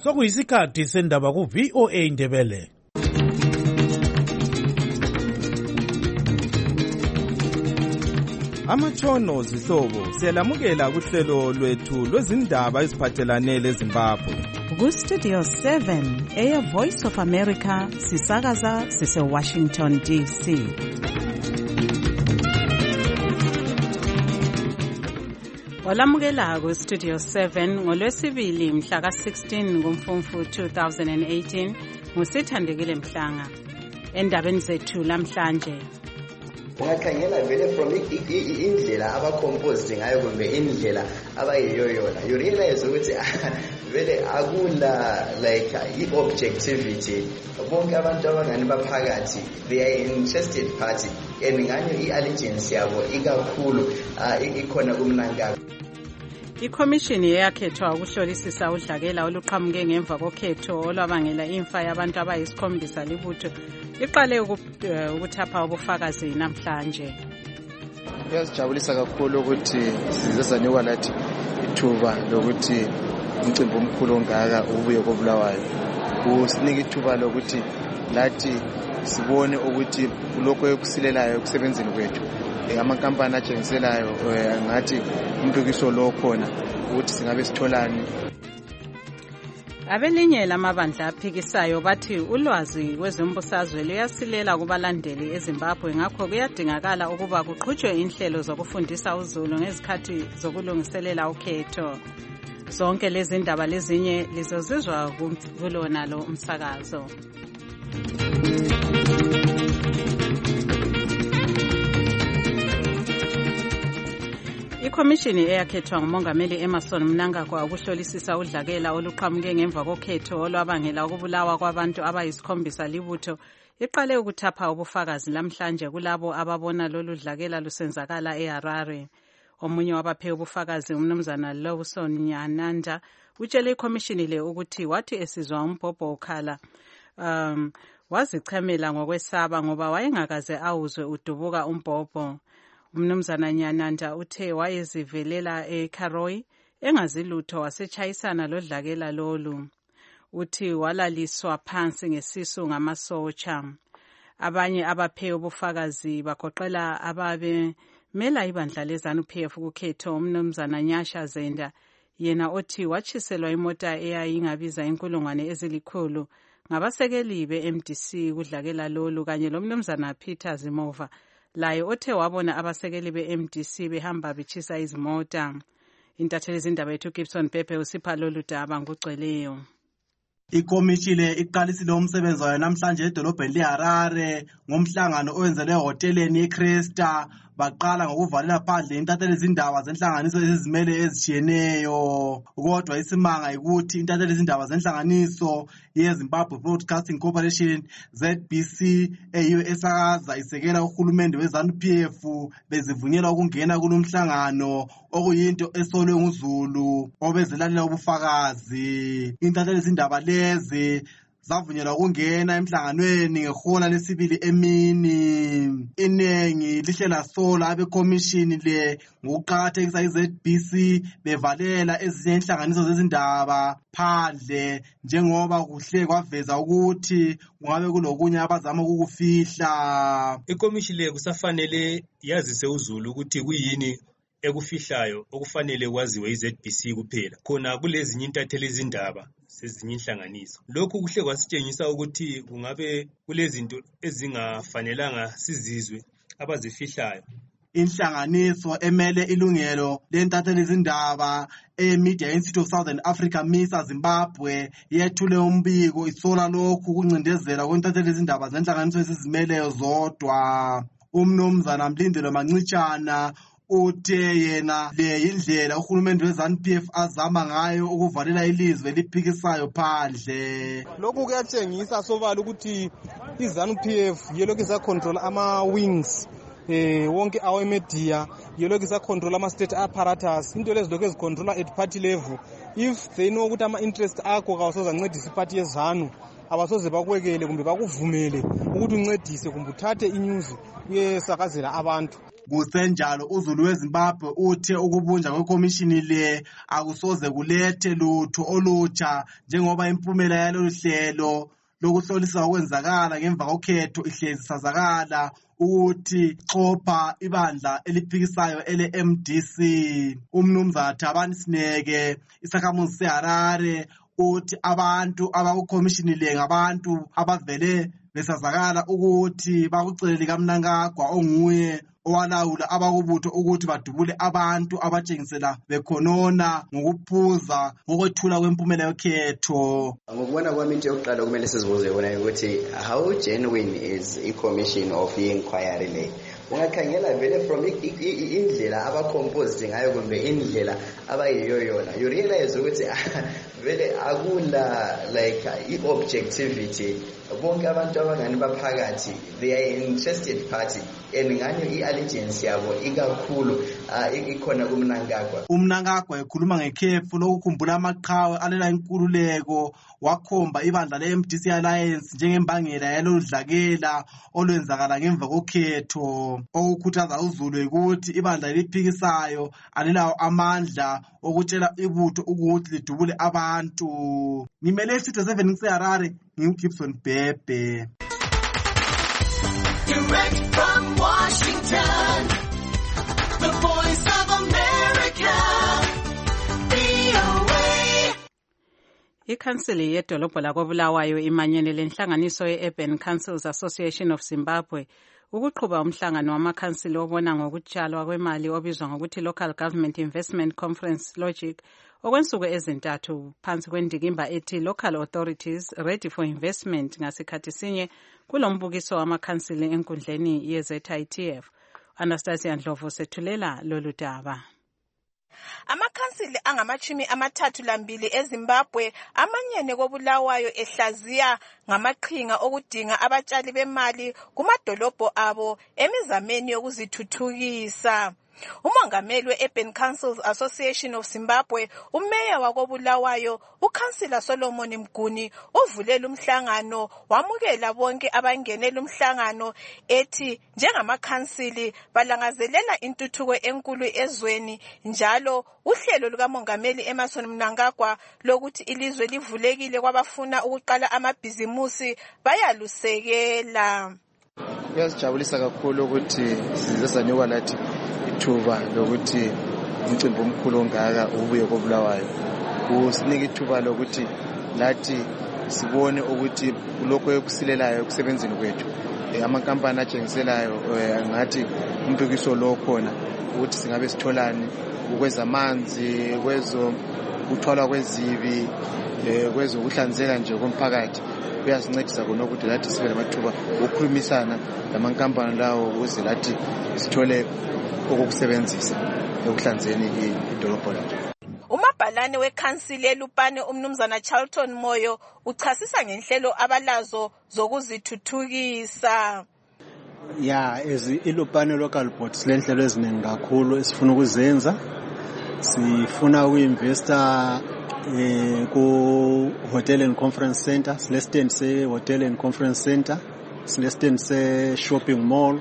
Sokuyisikhathi sendaba ku VOA Indebele. Amatshono zihlobo siyalamukela kuhlelo lwethu lwezindaba eziphathelane leZimbabwe. Ku-Studio 7 Air Voice of America sisakaza sise-Washington DC. Walamukela ku-Studio 7 ngolwesibili mhla ka-16 kuMfumfu 2018 nguSithandekile Mhlanga. Endabeni zethu lamhlanje, ungakhangela vele from indlela abacompose ngayo kumbe indlela abayiyoyona, you realize ukuthi vele akula like i-objectivity. Bonke abantu abangani baphakathi, they are interested party, and ngani i-allegiance yabo ikakhulu ikhona kumnankabo. Ikhomishini eyakhethwa ukuhlolisisa udlakela oluqhamuke ngemva kokhetho olwabangela imfa yabantu abayisikhombisa libutho iqale ukuthapha ubufakazi namhlanje. Kuyasijabulisa kakhulu ukuthi sizezanyuka lathi ithuba lokuthi umcimbi omkhulu ongaka ubuye kobulawayo. Kusinika ithuba lokuthi lathi sibone ukuthi kulokho ekusilelayo ekusebenzeni kwethu amakampani atshengiselayo ngathi umbukiso lo khona ukuthi singabe sitholani. Abelinye lamabandla aphikisayo bathi ulwazi kwezombusazwe luyasilela kubalandeli eZimbabwe, ngakho kuyadingakala ukuba kuqhutshwe inhlelo zokufundisa uZulu ngezikhathi zokulungiselela ukhetho. Zonke lezi ndaba lezinye lizozizwa kulona lo umsakazo. Ikhomishini eyakhethwa nguMongameli Emmerson Mnangagwa ukuhlolisisa udlakela oluqhamuke ngemva kokhetho olwabangela ukubulawa kwabantu abayisikhombisa libutho iqale ukuthapha ubufakazi lamhlanje kulabo ababona lolu dlakela lusenzakala eHarare. Omunye wabaphe ubufakazi umnumzana Lawson Nyananda utshele ikhomishini le ukuthi wathi esizwa umbhobho ukhala wazichamela ngokwesaba ngoba wayengakaze awuzwe udubuka umbhobho. Umnumzana Nyananda uthe wayezivelela eKaroi engazilutho wasechayisana lodlakela lolu. Uthi walaliswa phansi ngesisu ngamasotsha. Abanye abaphe ubufakazi bagoqela ababemela ibandla leZANU-PF kukhetho umnumzana Nyasha Zenda, yena othi watshiselwa imota eyayingabiza 100,000 ngabasekeli be-MDC kudlakela lolu, kanye lomnumzana Peter Zimova laye othe wabona abasekeli be-MDC behamba betshisa izimota. Intatheli zindaba yethu Gibson Pepe usipha lolu daba ngugcweleyo. Ikomishile iqalisile umsebenzi wayo namhlanje edolobheni leHarare ngomhlangano owenzelwe ehoteleni yeCresta. Baqala ngokuvalela phandle intatheli zindaba zenhlanganiso ezizimele ezitshiyeneyo. Kodwa isimanga ukuthi intatheli zindaba zenhlanganiso yeZimbabwe Broadcasting Corporation ZBC eyiyo esakaza isekela uhulumende weZANU-PF bezivunyelwa ukungena kulomhlangano okuyinto esolwe nguZulu obezelalela ubufakazi. Intatheli zindaba lezi zavunyelwa ukungena emhlanganweni ngehola lesibili emini. Inengi lihle lasola abekhomishini le ngokuqakathekisa iZBC bevalela ezinye inhlanganiso zezindaba phandle njengoba kuhle kwaveza ukuthi kungabe kulokunye abazama ukukufihla. Ikomishini le kusafanele yazise uZulu ukuthi kuyini ekufihlayo okufanele kwaziwe iZBC kuphela, khona kulezinye intatheli izindaba sezinye inhlanganiso. Lokhu kuhle kwasitshengisa ukuthi kungabe kulezinto ezingafanelanga sizizwe abazifihlayo. Inhlanganiso emele ilungelo lentatheli izindaba eMedia Institute of Southern Africa MISA Zimbabwe yethule umbiko isola lokhu kuncindezela kwentatheli izindaba zenhlanganiso ezizimeleyo zodwa. Umnumzana Mlindelo Mancitshana uthe yena le indlela uhulumende weZANU-PF azama ngayo ukuvalela ilizwe eliphikisayo phandle. Lokhu kuyatshengisa sobala ukuthi iZANU-PF yelokhu isacontrol ama-wings wonke awemedia, yelokhu isacontrol ama-state apparatus, into lezi lokhu ezicontrola at party level. If they know ukuthi ama-interest akho kawasozancedisa iparty yeZANU, abasoze bakwekele kumbe bakuvumele ukuthi uncedise kumbe uthathe inews uyesakazela abantu. Kusenjalo uZulu weZimbabwe uthe ukubunjwa kwekomishini le akusoze kulethe lutho olutsha njengoba impumela yalolu hlelo lokuhlolisisa okwenzakala ngemva kokhetho ihlezi sazakala ukuthi xopha ibandla eliphikisayo ele-MDC. Umnumzana Thabani Sineke, isakhamuzi seHarare, uthi abantu abakukomishini le ngabantu abavele besazakala ukuthi bakucelele kaMnangagwa onguye owalawula abakubutho ukuthi badubule abantu abatshengisela bekhonona ngokuphuza ngokwethula kwempumela yokhetho. Ngokubona kwami into yokuqala kumele sizibuze yona ukuthi how genuine is i-commission of inquiry le. Ungakhangela vele from indlela abacompose ngayo kumbe indlela abayiyo yona, you realize ukuthi vele akula like i-objectivity. Bonke abantu abangani baphakathi, they are interested party, and ngani i-allegiance yabo ikakhulu ikhona kuMnangagwa. UMnangagwa ekhuluma ngekhefu lokukhumbula amaqhawe alela inkululeko, wakhomba ibandla le-MDC Alliance njengembangela yalolu dlakela olwenzakala ngemva kokhetho. Okukhuthaza uZulu ukuthi ibandla eliphikisayo alilawo amandla okutshela ibutho ukuthi lidubule abantu. Ngimele isitho 7 ngiseHarare, nginguGibson Bhebhe. Direct from Washington, the Voice of America, VOA. Ikhansili yedolobho lakoBulawayo imanyene lenhlanganiso ye-Urban Councils Association of Zimbabwe ukuqhuba umhlangano wamakhansili obona ngokutshalwa kwemali obizwa ngokuthi Local Government Investment Conference Logic okwensuku ezintathu phansi kwendikimba ethi Local Authorities Ready for Investment ngasikhathi sinye kulombukiso wamakhansili enkundleni ye-ZITF. Anastasia Ndlovu sethulela lolu daba. Amakhansili angama-32 eZimbabwe amanyene koBulawayo ehlaziya ngamaqhinga okudinga abatshali bemali kumadolobho abo emizameni yokuzithuthukisa. Umongameli we-Urban Councils Association of Zimbabwe, umeya wakoBulawayo, uKhansila Solomon Mguni, uvulela umhlangano wamukela bonke abangenela umhlangano ethi njengamakhansili balangazelela intuthuko enkulu ezweni njalo uhlelo lukamongameli Emmerson Mnangagwa lokuthi ilizwe livulekile kwabafuna ukuqala amabhizimusi bayalusekela. Kuyasijabulisa kakhulu ukuthi sizesanyuka lathi ithuba lokuthi umcimbi omkhulu ongaka ubuye koBulawayo. Kusinika ithuba lokuthi lathi sibone ukuthi lokho ekusilelayo ekusebenzini kwethu amakampani atshengiselayo ngathi umbukiso lo khona ukuthi singabe sitholani ukwezamanzi kuthwala kwezibi kwezokuhlanzeka nje komphakathi. Kuyasincedisa khona ukuthi lathi sibe lamathuba okukhulumisana lamankampani lawo ukuze lathi sithole okokusebenzisa ekuhlanzeni idolobho lethu. Umabhalane wekhansili eLupane umnumzana Charlton Moyo uchasisa ngenhlelo abalazo zokuzithuthukisa. iLupane local board silenhlelo eziningi kakhulu esifuna ukuzenza. Sifuna ukuinvesta ku hotel and conference center, silestand se hotel and conference center, silestand se shopping mall,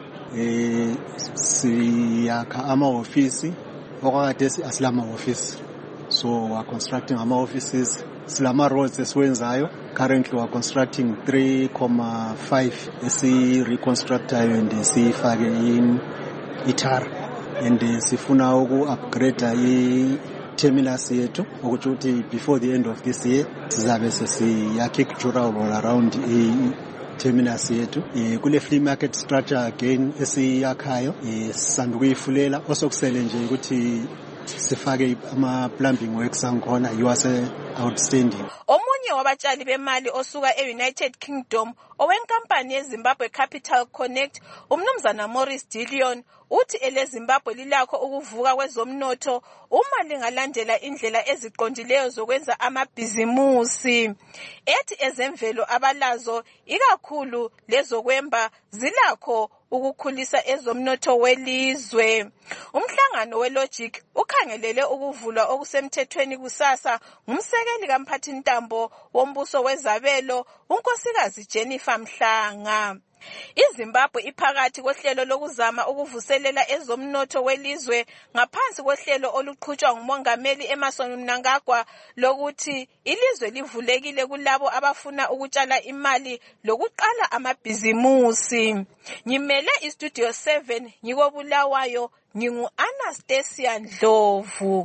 siyakha ama-office okade asilama office, so we are constructing ama-offices. Silama roads esiwenzayo, currently we are constructing 3.5 esi-reconstructayo and siyifake in itar, and sifuna uku-upgrade terminus yethu ukuthi uthi before the end of this year sizabe sesiyakha i-cultural all around terminus yethu. Kule flea market structure again esiyakhayo sisanda ukuyifulela, osokusele nje ukuthi sifake ama-plumbing works angikhona yiwase outstanding. Omunye wabatshali bemali osuka e-United Kingdom owenkampani yeZimbabwe Capital Connect, umnumzana Morris Dillion, uthi eleZimbabwe lilakho ukuvuka kwezomnotho uma lingalandela indlela eziqondileyo zokwenza amabhizimusi. Ethi ezemvelo abalazo ikakhulu lezokwemba zilakho ukukhulisa ezomnotho welizwe. Umhlangano weLogic ukhangelele ukuvulwa okusemthethweni kusasa ngumsekeli kamphathintambo wombuso wezabelo unkosikazi Jennifer Mhlanga. iZimbabwe iphakathi kohlelo lokuzama ukuvuselela ezomnotho welizwe ngaphansi kohlelo oluqhutshwa ngumongameli Emmerson Mnangagwa lokuthi ilizwe livulekile kulabo abafuna ukutshala imali lokuqala amabhizimusi. Ngimele iStudio 7 ngikobulawayo ngingu-Anastasia Ndlovu.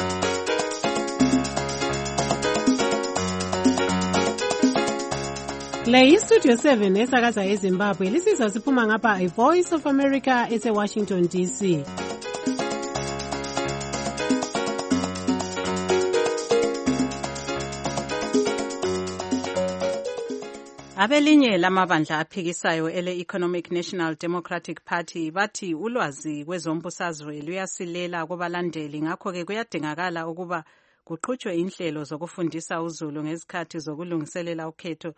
Le iStudio 7 esakaza eZimbabwe lisizwa siphuma ngapha iVoice of America eseWashington DC. Abelinye lamabandla aphikisayo ele-Economic National Democratic Party bathi ulwazi kwezombusazwe luyasilela kubalandeli, ngakho-ke kuyadingakala ukuba kuqhutshwe inhlelo zokufundisa uzulu ngezikhathi zokulungiselela ukhetho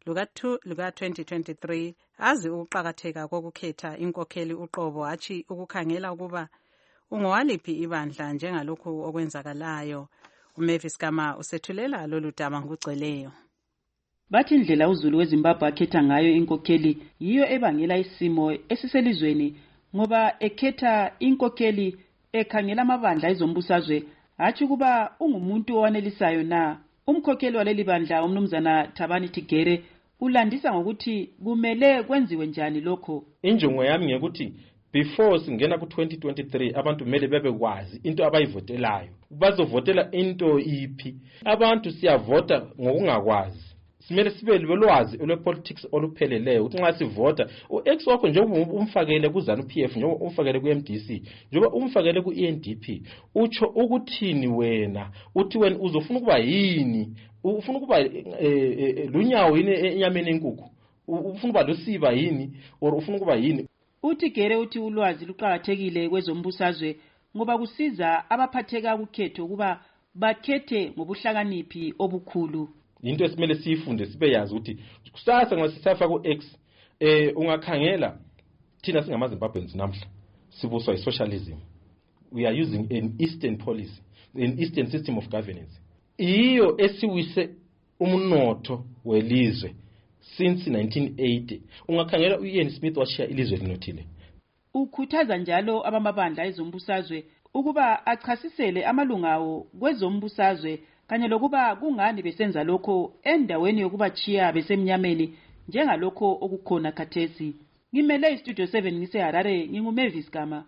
luka-2023 azi ukuqakatheka kokukhetha inkokheli uqobo hatshi ukukhangela ukuba ungowaliphi ibandla njengalokhu okwenzakalayo. uMavis Gama usethulela lolu daba ngokugcweleyo. Bathi indlela uzulu weZimbabwe akhetha ngayo inkokheli yiyo ebangela isimo esiselizweni, ngoba ekhetha inkokheli ekhangela amabandla ezombusazwe hatshi kuba ungumuntu owanelisayo na. Umkhokheli waleli bandla umnumzana Thabani Tigere ulandisa ngokuthi kumele kwenziwe njani lokho. Injongo yami ngekuthi before singena ku-2023 abantu kumele bebekwazi into abayivotelayo, bazovotela into iphi. Abantu siyavota ngokungakwazi, simele sibe lolwazi olwepolitics olupheleleyo ukuthi nxa sivota u-ex wakho njengoba umfakele kuZANU-PF, njengoba umfakele ku-MDC, njengoba umfakele ku-ENDP, utsho ukuthini wena, uthi wena uzofuna ukuba yini, ufuna ukuba lunyawo yini enyameni enkukhu, ufuna ukuba lusiba yini, or ufuna ukuba yini. uTigere uthi ulwazi luqakathekile kwezombusazwe ngoba kusiza abaphatheka ukhetho ukuba bakhethe ngobuhlakaniphi obukhulu. Into esimele siyifunde sibe yazi ukuthi kusasa nxa sisafa ku-X ungakhangela thina singamaZimbabweans namhla sibuswa yi-socialism. We are using an Eastern policy, an Eastern system of governance. Iyo esiwise umnotho welizwe since 1980. Ungakhangela uIan Smith washiya ilizwe linothile. Ukhuthaza njalo abamabandla ezombusazwe ukuba achasisele amalungawo kwezombusazwe kanye lokuba kungani besenza lokho endaweni yokubachiya besemnyameni njengalokho okukhona khathesi. Ngimele iStudio 7 ngiseHarare, nginguMavis Gama.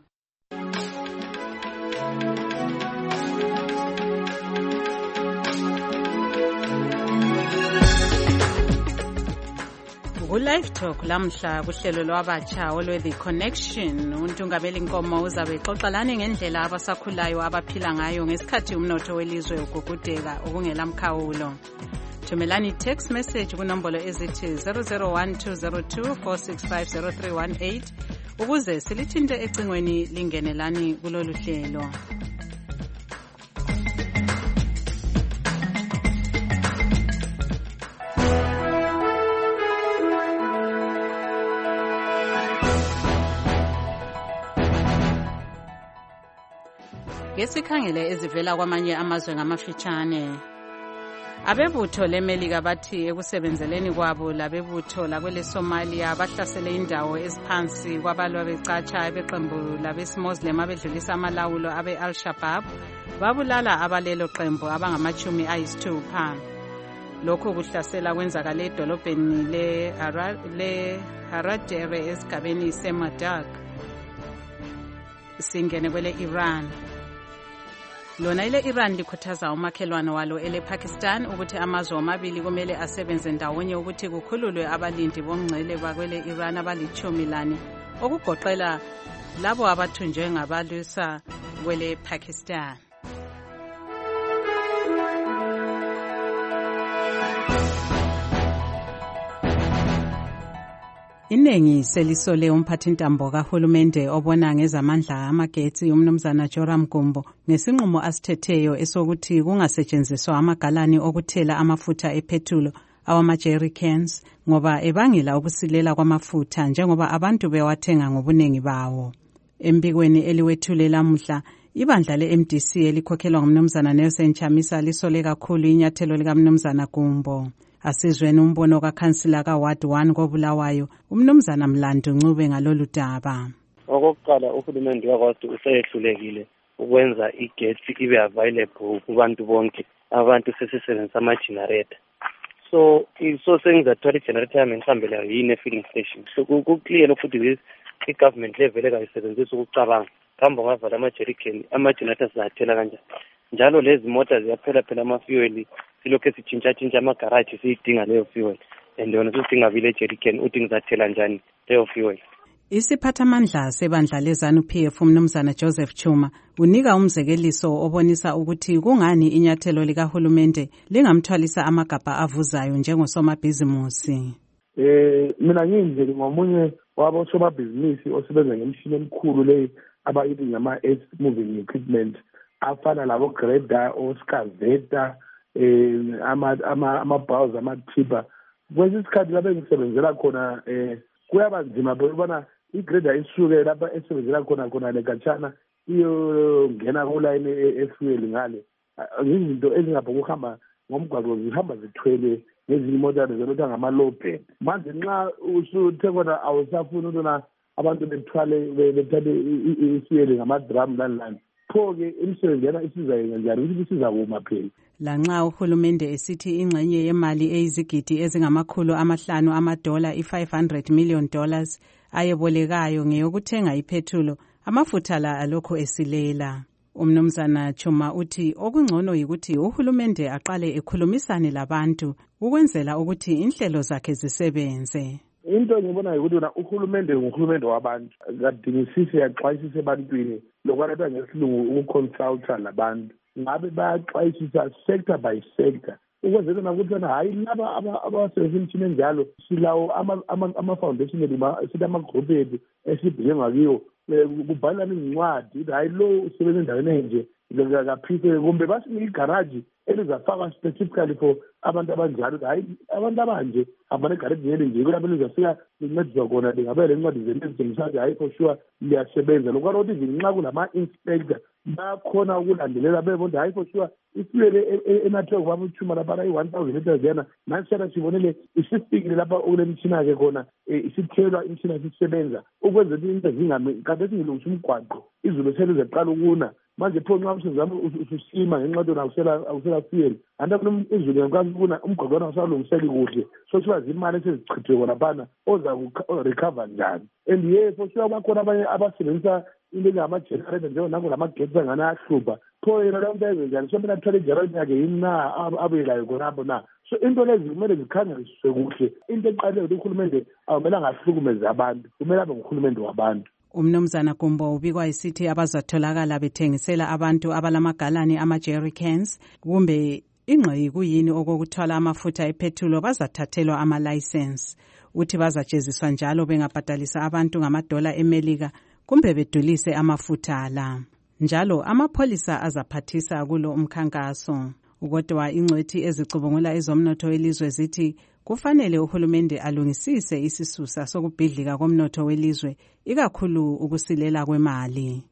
Live Talk lamhla kuhlelo lwabatsha olwe-The Connection. uNtungameli Nkomo uzabe exoxelana ngendlela abasakhulayo abaphila ngayo ngesikhathi umnotho welizwe ugugudeka okungela mkhawulo. Thumelani text message kunombolo ezithi 001202465038 ukuze silithinte ecingweni lingenelani kulolu hlelo. Ngesikhangele ezivela kwamanye amazwe ngamafitshane. Abebutho leMelika bathi ekusebenzeleni kwabo labebutho lakwele Somalia bahlasele indawo eziphansi kwabalwa becatsha beqembu labesimuslim abedlulisa amalawulo abe-Al-Shabaab babulala abalelo qembu abangamachumi ayisithupha. Lokho kuhlasela kwenzakala edolobheni le-Haradere esigabeni seMadak. Singene kwele Iran. Lona ile Iran likhuthaza umakhelwane walo ele-Pakistan ukuthi amazwe amabili kumele asebenze ndawonye ukuthi kukhululwe abalindi bomngcele bakwele Iran abali-10 okugoqela labo abathunjwe ngabalwisa kwele Pakistan. Iningi selisole umphathintambo kahulumende obona ngezamandla amagetsi umnumzana Joram Gumbo ngesinqumo asithetheyo esokuthi kungasetshenziswa amagalani okuthela amafutha ephethulo awama-jerrycans ngoba ebangela ukusilela kwamafutha njengoba abantu bewathenga ngobuningi bawo. Embikweni eliwethule lamuhla, ibandla le-MDC elikhokhelwa ngumnumzana Nelson Chamisa lisole kakhulu inyathelo likaMnumzana Gumbo. Asizweni umbono kakhansila ka-Ward 1 koBulawayo, umnumzana Mlando Ncube ngalolu daba. Okokuqala uhulumende wakwaZulu useyehlulekile ukwenza igesi ibe available kubantu bonke, abantu sesisebenzisa ama-generator. So sengizathwala i-generator yami ngihambela yini e-filling station. So ku-clear ukuthi i-government level ekayisebenzisa ukucabanga. Kambo ngavala ama-generators zathela kanjani. Njalo lezi mota ziyaphela ama-fuel, silokhu sitshintsha ama-garage siyidinga leyo fuel. And yona sidinga vile jerrycan uthi ngizathela njani leyo fuel. Isiphathamandla sebandla leZANU-PF umnumzana Joseph Chuma unika umzekeliso obonisa ukuthi kungani inyathelo likahulumende lingamthwalisa amagabha avuzayo njengosomabhizimusi. Mina ngiyindlela ngomunye wabosomabhizinisi osebenza ngemishini emikhulu leyi abayithi ngama-earth moving equipment afana labo grader, oscaveta, ama-bowls, ama-tipper. Kwesinye isikhathi lapho ngisebenzela khona kuyaba nzima bona igrader isuke lapha esebenzela khona lekhatshana iyongena kulayini efuel ngale. Izinto ezingapho kuhamba ngomgwaqo zihamba zithwele ngezinye imota zelotha ngama-low bed. Manje nxa usuthe khona awusafuni ukubona abantu bethathe ifuel ngama-drum lani. Pho-ke imisebenzi yana isizayenza njani ukuthi isizakuma phela. Lanxa uhulumende esithi ingxenye yemali eyizigidi $500 $500 million ayebolekayo ngeyokuthenga iphethulo, amafutha la alokho esilela. Umnumzana Chuma uthi okungcono yikuthi uhulumende aqale ekhulumisane labantu ukwenzela ukuthi inhlelo zakhe zisebenze. Into ngibona ukuthi uhulumende nguhulumende wabantu, kadingisise yaxwayisise ebantwini lokwanatha ngesilungu ukuconsulta labantu. Ngabe bayaxwayisisa sector by sector ukwenzela ukuthi hayi laba abasebenzisa imishini enjalo silawo ama-foundation sithi ama-group ethu esibheke ngakiwo kubhalana izincwadi ukuthi hayi lo usebenza endaweni enje kaphike kumbe basinike igaraji elizafaka specifically for abantu abanjalo ukuthi hayi abantu abanje abane igaraji yeli nje kulapho lizafika lincediswa khona lingabele incwadi zenu ezitshengisa ukuthi hayi for sure liyasebenza lokho ukuthi nxa kulama-inspector bakhona ukulandelela bebona hayi for sure ifuel enathwe kubaba uChuma lapha i-1000 liters yana manje sibonele isifikile lapha kule mitshina-ke khona isithelwa imitshina sisebenza ukwenzela ukuthi into zingami kanti esingilungisa umgwaqo izulu selizeqala ukuna manje pho nxa usizama ususima ngenxa yokuthi awusela fuel anti izulu ngakwazi ukuna umgwaqo wona awusalungiseki kuhle so siba zimali esezichithwe khona phana oza recover njani. And for sure bakhona abanye abasebenzisa into engama-generator njengonango lamagetsi angani ayahlupha pho yena leyo nto ezenjani so mina athwale igenerator yakhe yini na abuyelayo khonapho na. So into lezi kumele zikhangeliswe kuhle. Into eqaleyo ukuthi uhulumende awumelanga ahlukumeze abantu, kumele abe nguhulumende wabantu. Umnumzana Gumbo ubikwa isithi abazatholakala bethengisela abantu abalamagalani ama-jerrycans kumbe ingxeyi kuyini okokuthwala amafutha ephethulo bazathathelwa ama-license. Uthi bazajeziswa njalo bengabhadalisa abantu ngama-$1 eMelika kumbe bedulise amafutha la. Njalo amapholisa azaphathisa kulo umkhankaso. Kodwa ingcwethi ezicubungula ezomnotho welizwe zithi kufanele uhulumende alungisise isisusa sokubhidlika komnotho welizwe ikakhulu ukusilela kwemali.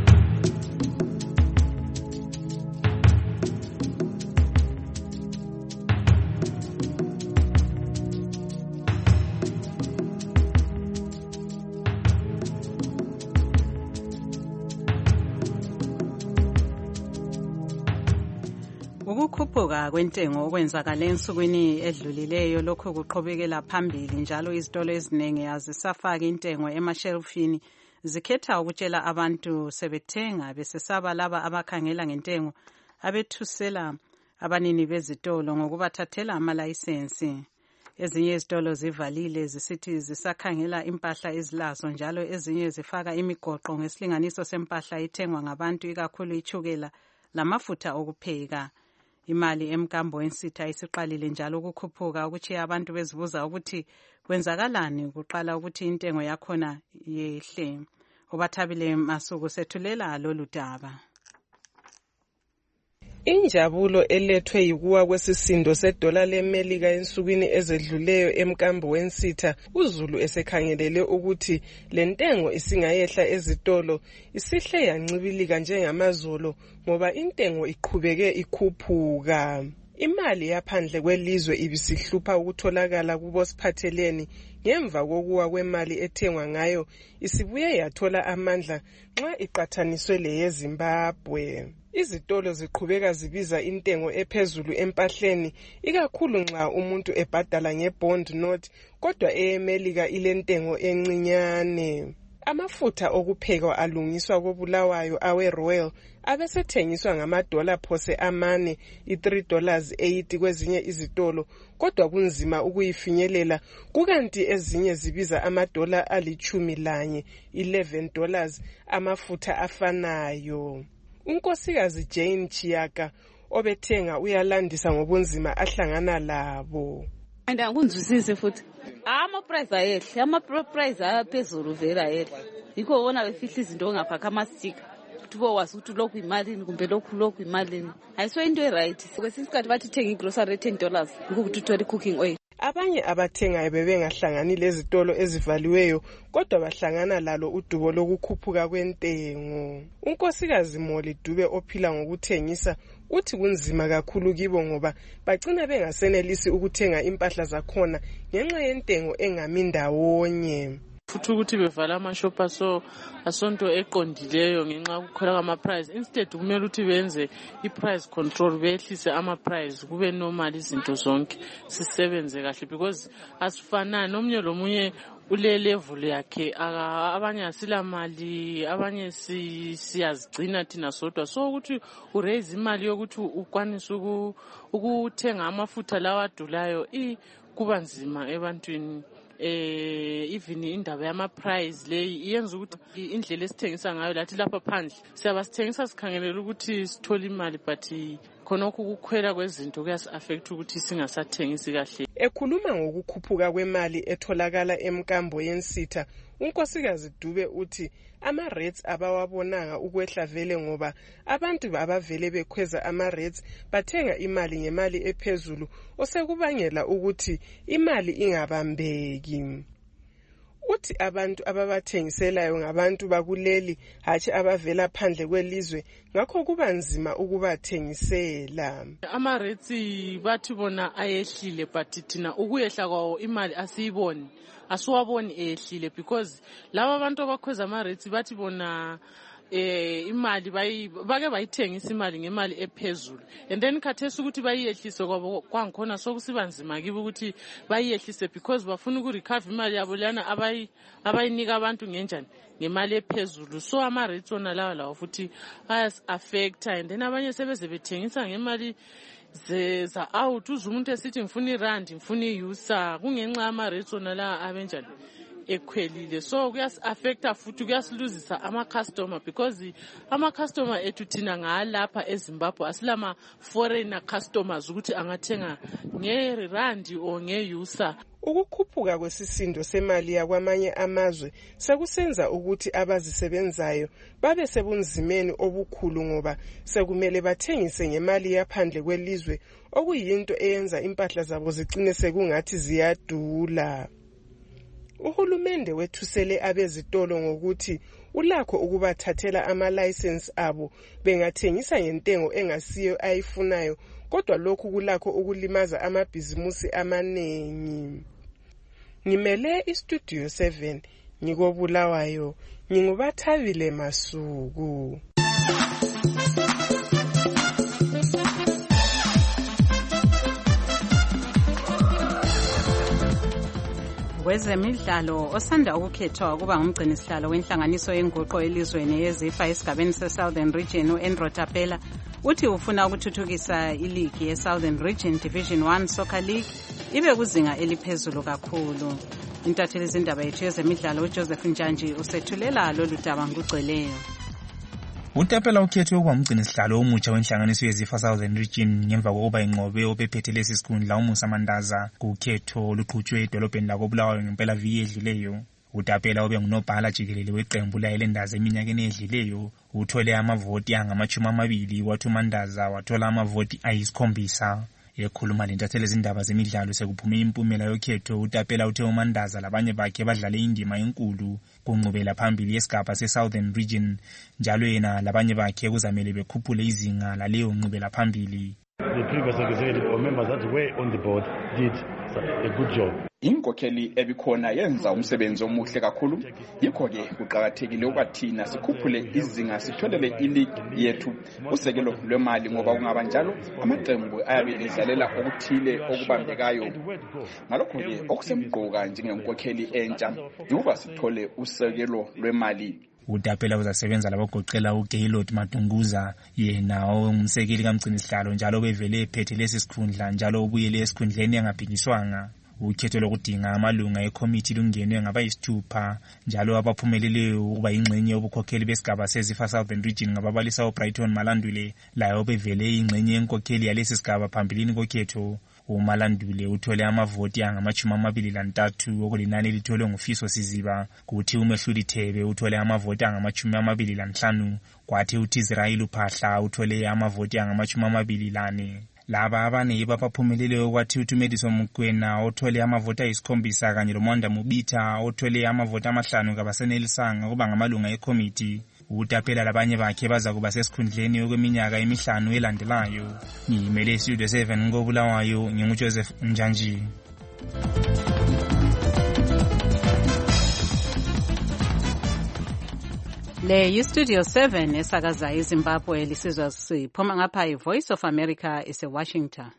Ukukhuphuka kwentengo okwenzakala ensukwini edlulileyo lokho kuqhubekela phambili njalo izitolo eziningi azisafaki intengo emashelufini zikhetha ukutshela abantu sebethenga besesaba laba abakhangela ngentengo abethusela abanini bezitolo ngokubathathela amalayisensi. Ezinye izitolo zivalile zisithi zisakhangela impahla ezilazo njalo ezinye zifaka imigoqo ngesilinganiso sempahla ethengwa ngabantu ikakhulu ichukela lamafutha okupheka. Imali emkambo wensitha isiqalile njalo ukukhuphuka ukuchiya abantu bezibuza ukuthi kwenzakalani kuqala ukuthi intengo yakhona yehle. Ubathabile Masuku sethulela lolu daba. Injabulo elethwe yikuwa kwesisindo sedola leMelika ensukwini ezedluleyo emkambo wensitha uZulu esekhangelele ukuthi lentengo isingayehla ezitolo isihle yancibilika njengamazolo ngoba intengo iqhubeke ikhuphuka. Imali yaphandle kwelizwe ibisihlupha ukutholakala kubosiphatheleni ngemva kokuwa kwemali ethengwa ngayo isibuye yathola amandla nxa iqathaniswe leyeZimbabwe. Izitolo ziqhubeka zibiza intengo ephezulu empahleni ikakhulu nxa umuntu ebhadala ngebond note kodwa eMelika ilentengo encinyane. Amafutha okupheka alungiswa koBulawayo aweRoyal abesethengiswa ngamadola phose amane $3.80 kwezinye izitolo kodwa kunzima ukuyifinyelela kukanti ezinye zibiza amadola ali11 $11 amafutha afanayo. Unkosikazi Jane Chiyaka obethenga uyalandisa ngobunzima ahlangana labo. Angikunzwisisi futhi ama-price ayehle ama-price aphezulu vele ayehle yikho bona befihla izinto ongaphakha amastika ukuthi bowazi ukuthi lokhu imalini kumbe lokhu imalini ayiso into e-right. Kwesinye isikhathi bathi thenga igrosari $10 yikho ukuthi uthole i-cooking oil. Abanye abathengayo bebengahlangani lezitolo ezivaliweyo kodwa bahlangana lalo udubo lokukhuphuka kwentengo. Unkosikazi Moli Dube ophila ngokuthengisa uthi kunzima kakhulu kibo ngoba bagcina bengasenelisi ukuthenga impahla zakhona ngenxa yentengo engami ndawonye. Futhi ukuthi bevala amashopa so asonto eqondileyo ngenxa yokukhwela kwama-price. Instead kumele ukuthi benze i-price control behlise ama-price kube normal izinto zonke sisebenze kahle because asifanani omunye lomunye ule level yakhe abanye asila mali abanye siyazigcina thina sodwa so ukuthi uraise imali yokuthi ukwanise ukuthenga amafutha lawa adulayo kuba nzima ebantwini. Even indaba yama-price leyi iyenza ukuthi indlela esithengisa ngayo lathi lapha phandle siyaba sithengisa sikhangelela ukuthi sithole imali but khonokho ukukhwela kwezinto kuyasi-affect ukuthi singasathengisi kahle. Ekhuluma ngokukhuphuka kwemali etholakala emkambo yensitha unkosikazi Dube uthi ama-rates abawabonanga ukwehla vele ngoba abantu abavele bekhweza ama-rates bathenga imali ngemali ephezulu osekubangela ukuthi imali ingabambeki. Uthi abantu ababathengiselayo ngabantu bakuleli hatshi abavela phandle kwelizwe ngakho kuba nzima ukubathengisela. Ama-rates bathi bona ayehlile but thina ukuyehla kwawo imali asiyiboni. Asiwaboni ehlile because laba abantu abakhweza ama-rates bathi bona imali bake bayithengisa imali ngemali ephezulu and then khathesi ukuthi bayiyehlise kwabo kwangikhona sokusiba nzima kibo ukuthi bayiyehlise because bafuna ukurecover imali yabo lana abayinika abantu ngenjani ngemali ephezulu so ama-rates ona lawo futhi ayas-affecta and then abanye sebeze bethengisa ngemali za-out uze umuntu esithi ngifuna irandi ngifuna iyusa kungenxa yama-rates ona la abenjani ekhwelile so kuyasi-affecta futhi kuyasiluzisa ama-customer because ama-customer ethu thina ngalapha eZimbabwe asilama-foreigner customers ukuthi angathenga ngerandi or ngeyusa. Ukukhuphuka kwesisindo semali yakwamanye amazwe sekusenza ukuthi abazisebenzayo babe sebunzimeni obukhulu ngoba sekumele bathengise ngemali yaphandle kwelizwe okuyinto eyenza impahla zabo zigcine sekungathi ziyadula. Uhulumende wethusele abezitolo ngokuthi ulakho ukubathathela ama-license abo bengathengisa ngentengo engasiyo ayifunayo kodwa lokhu kulakho ukulimaza amabhizimusi amaningi. Ngimele iStudio 7 ngikobulawayo ngingubathabile Masuku. Kwezemidlalo osanda ukukhethwa kuba ngumgcinisihlalo wenhlanganiso yenguqo elizweni yezifa esigabeni se-Southern Region uEndro Tapela uthi ufuna ukuthuthukisa iligi ye-Southern Region Division 1 Soccer League ibe kuzinga eliphezulu kakhulu. Intatheli zindaba yethu yezemidlalo uJoseph Njanji usethulela lolu daba ngugcweleyo. UTapela ukhethwe ukuba ngumgcinisihlalo omutsha wenhlanganiso yezifa Southern Region ngemva kokuba inqobe obephethe lesi sikhundla uMusa Mandaza kukhetho oluqhutshwe edolobheni lakoBulawayo ngempelaviki edluleyo. UTapela obe ngunobhala jikelele weqembu layo lendazi eminyakeni edluleyo uthole amavoti angama-20 wathi uMandaza wathola amavoti ayi-7. Ekhuluma lentatheli zindaba zemidlalo sekuphume impumela yokhetho uTapela uthe uMandaza labanye bakhe badlale indima enkulu kunqubela phambili yesigaba se-Southern Region njalo yena labanye bakhe kuzamele bekhuphule izinga laleyo nqubela phambili. The previous executive or members that were on the board did a good job. Inkokheli ebikhona yenza umsebenzi omuhle kakhulu, yikho-ke kuqakathekile ukwathina sikhuphule izinga sitholele iligi yethu usekelo lwemali ngoba kungaba njalo amaqembu ayabe edlalela okuthile okubambekayo. Ngalokho-ke okusemgqoka njengenkokheli entsha ukuba sithole usekelo lwemali. UTapela uzasebenza labogoqela uGaylord Madunguza, yena ongumsekeli kamgcinisihlalo njalo bevele ephethe lesi sikhundla njalo ubuyele esikhundleni engaphikiswanga. Ukhetho lokudinga amalunga ekomiti lungenwe ngabayisithupha njalo abaphumeleleyo ukuba ingxenye yobukhokheli besigaba seZifa Southern Region ngababalisa uBrighton Malandule, layo bevele ingxenye yenkokheli yalesi sigaba phambilini kokhetho. uMalandule uthole amavoti angama-23 okulinani elitholwe nguFiso Siziba, kuthi uMehluli Thebe uthole amavoti angama-25, kwathi uTizrael Uphahla uthole amavoti angama-24. Laba abane yibo abaphumeleleyo kwathi uThumediso Mukwena othole amavoti ayi-7 kanye loMwanda Mubita othole amavoti 5 kabasenelisanga kuba ngamalunga ekomiti. UTapela labanye bakhe baza kuba sesikhundleni okweminyaka 5 elandelayo. Ngimele Studio 7 ngoBulawayo, nginguJoseph Njanji. Le Studio 7 esakaza eZimbabwe lisizwa siphuma ngapha iVoice of America eseWashington.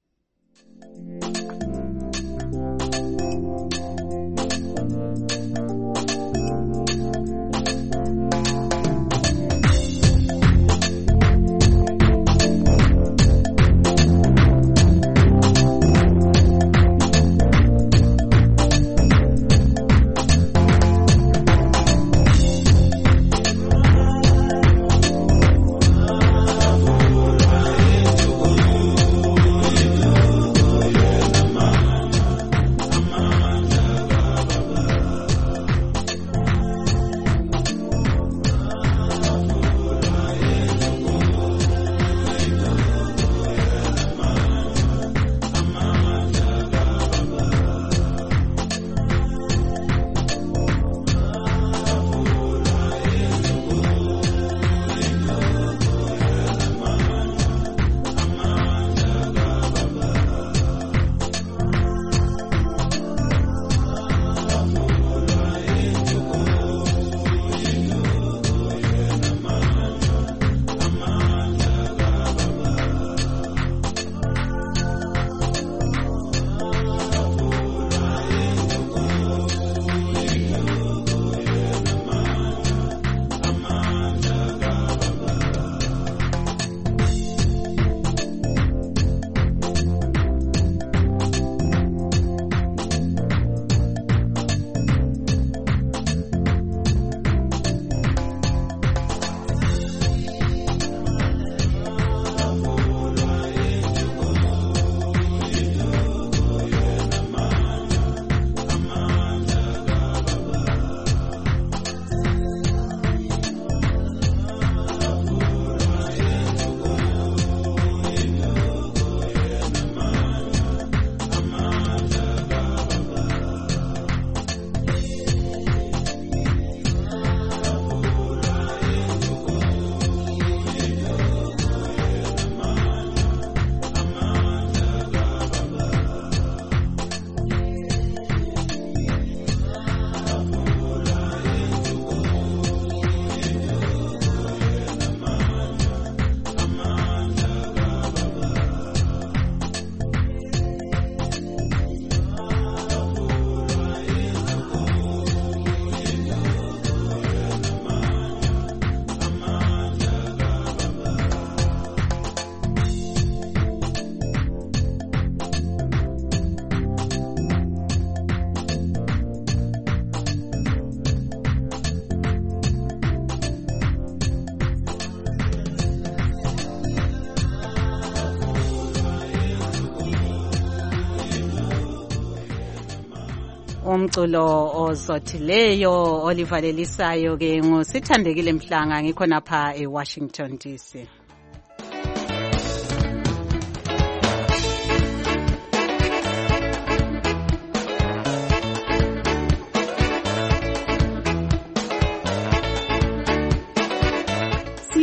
Umculo ozothileyo olivalelisayo ke ngusithandekile Mhlanga ngikhona pha eWashington DC.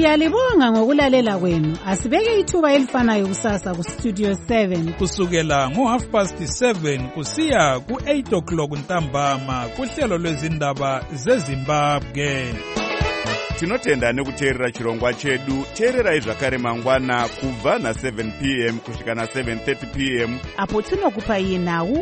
Siyalibonga ngokulalela kwenu. Asibeke ithuba elifanayo kusasa kustudio 7 kusukela ngo7:30 kusiya ku8 ntambama kuhlelo lwezindaba zeZimbabwe. Tinotenda nekuteerera chirongwa chedu. Teererai zvakare mangwana kubva na7 p.m. kusvika na7:30 p.m. apo tinokupai nhau